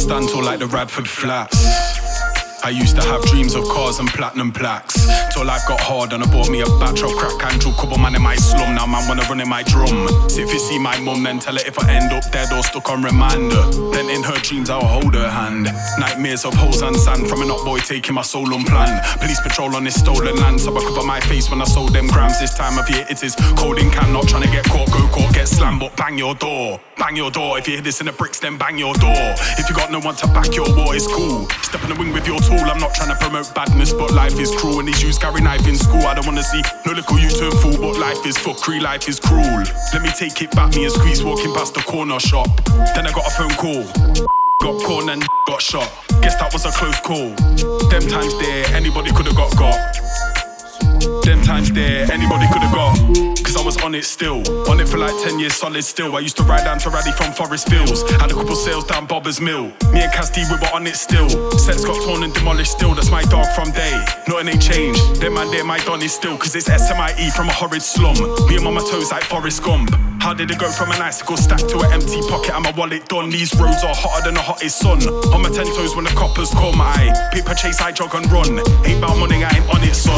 stand tall like the Radford Flats. I used to have dreams of cars and platinum plaques, till life got hard and I bought me a batch of crack and drew couple man in my slum. Now man wanna run in my drum. So if you see my mum, then tell her if I end up dead or stuck on reminder, then in her dreams I'll hold her hand. Nightmares of holes and sand from a knock boy taking my soul unplanned. Police patrol on this stolen land, so I cover my face when I sold them grams. This time of year it is cold in can, not trying to get caught, go court, get slammed, but bang your door. Bang your door. If you hear this in the bricks, then bang your door. If you got no one to back your war, it's cool. Step in the wing with your tool. I'm not trying to promote badness, but life is cruel. And these youths carry knife in school. I don't wanna see no little you turn fool, but life is fuckery, life is cruel. Let me take it back, me and Squeeze walking past the corner shop. Then I got a phone call. Got cornered and got shot. Guess that was a close call. Them times there, anybody could've got. Them times there, anybody could've got. Cause I was on it still. On it for like 10 years solid still. I used to ride down to Raddy from Forest Fields. Had a couple sales down Bobber's Mill. Me and Cass D, we were on it still. Sets got torn and demolished still. That's my dog from day. Nothing ain't changed. Them man there, my Don is still. Cause it's SMIE from a horrid slum. Me and on my toes like Forrest Gump. How did it go from an icicle stack to an empty pocket and my wallet done? These roads are hotter than the hottest sun. On my 10 toes when the coppers come. I paper chase, I jog and run. Ain't about money, I ain't on it, son.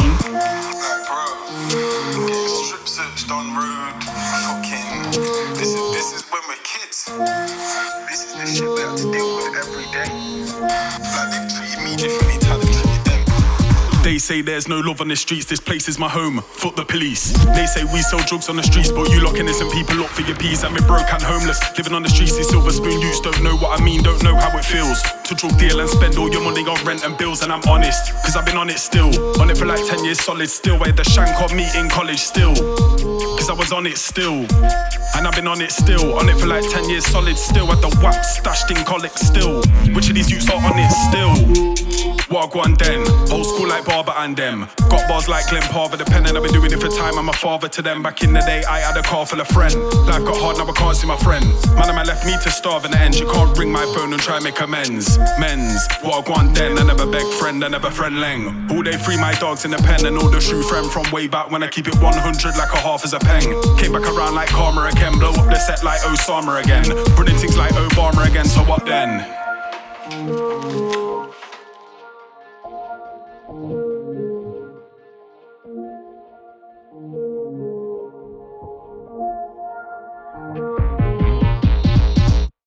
Getting strip searched on road, fucking. This is when we're kids. This is the shit we have to deal with every day. Like they've treated me differently to how they've treated them. They say there's no love on the streets, this place is my home, fuck the police. They say we sell drugs on the streets, but you lock innocent people up for your peas. I'm broke and homeless, living on the streets, these silver spoon youths don't know what I mean, don't know how it feels to drug deal and spend all your money on rent and bills. And I'm honest, cause I've been on it still. On it for like 10 years solid still. I had the shank on me in college still, cause I was on it still. And I've been on it still. On it for like 10 years solid still. Had the whack stashed in colic still. Which of these youths are on it still? Wagwan den, old school like Barber and them. Got bars like Glenn Parver, the pen, and I've been doing it for time. I'm a father to them. Back in the day, I had a car full of friend. Life got hard, now I can't see my friend. Man, man left me to starve in the end. She can't ring my phone and try and make amends. Men's, Wagwan den, I never beg friend, I never friend leng. All day free my dogs in the pen and all the true friend from way back when I keep it 100 like a half as a peng. Came back around like Karma again, blow up the set like Osama again. Running things like Obama again, so what then?